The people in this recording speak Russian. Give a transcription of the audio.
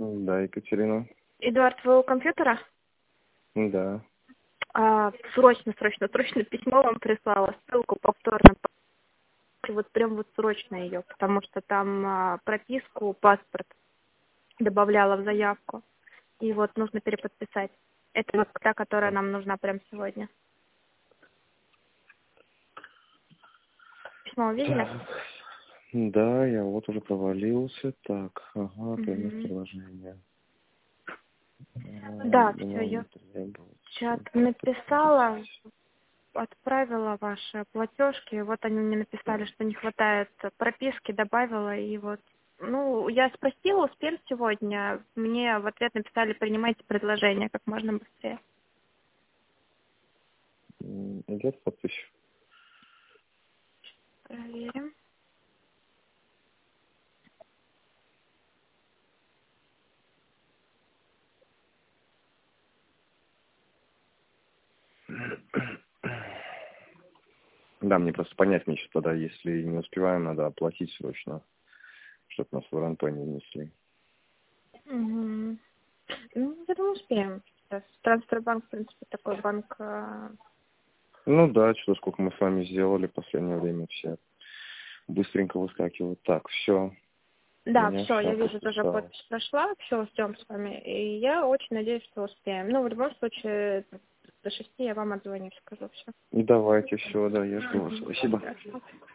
Да, Екатерина. Эдуард, вы у компьютера? Да. Срочно письмо вам прислала, ссылку повторно. Вот прям вот срочно ее, потому что там прописку, паспорт добавляла в заявку. И вот нужно переподписать. Это вот та, которая нам нужна прямо сегодня. Письмо увидели? Так. Да, я вот уже провалился. Так, ага, принять приложение. Да, все, я в чат написала, отправила ваши платежки. Вот они мне написали, что не хватает прописки, добавила, и вот. Ну, я спросила, успеем сегодня. Мне в ответ написали, принимайте предложение как можно быстрее. Идет подпись. Проверим. Да, мне просто понять мне сейчас тогда, если не успеваем, надо оплатить срочно, чтобы нас в РНП не внесли. Угу. Ну, я думаю, успеем. Сейчас Трансфербанк, в принципе, такой банк. Ну да, что сколько мы с вами сделали в последнее время, все быстренько выскакивают. Так, все. У Да, меня все, я все вижу, тоже подписалось. подпись прошла, все, ждем с вами. И я очень надеюсь, что успеем. Ну, в любом случае, до 6 я вам отзвоню, скажу все. Давайте, все, да, я жду вас. Спасибо. Хорошо.